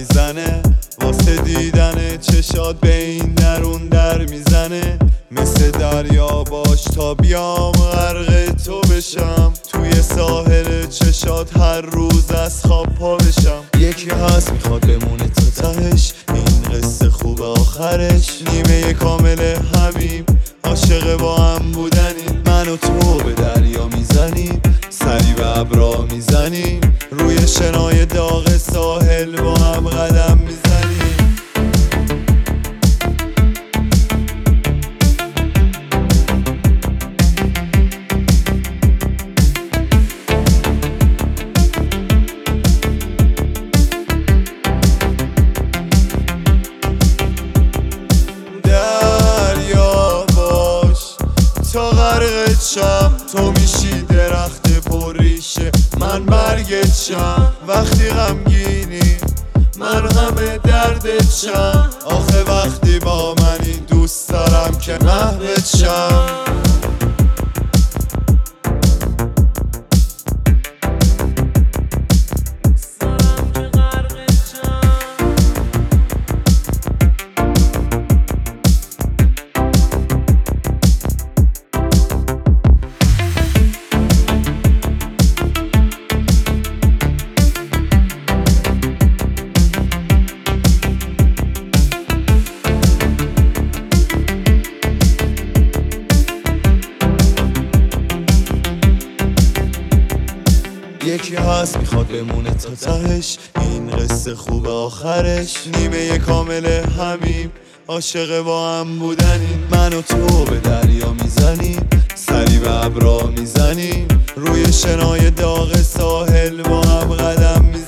میزنه، واسه دیدن چشات به این درون در میزنه. مثل دریا باش تا بیام غرق تو بشم، توی ساحل چشات هر روز از خواب پا بشم. یکی هست میخواد بمونه تا تهش، این قصه خوب آخرش. نیمه کامل همیم، عاشق با هم بودنیم. من و تو به دریا میزنیم، سری به ابرا میزنیم، روی شنای داغ ساحل با هم قدم میزنیم. دریا باش تا غرقت شم، تو میشی درخت پرریشه، من برگت شم. وقتی غمگینی من غم دردت شم، آخه وقتی با منی دوست دارم که محوت شم. یکی هست میخواد بمونه تا تهش، این قصه خوب آخرش. نیمه کامل همیم، عاشق با هم بودنیم. من و تو به دریا میزنیم، سری به ابرا میزنیم، روی شنای داغ ساحل با هم قدم میزنیم.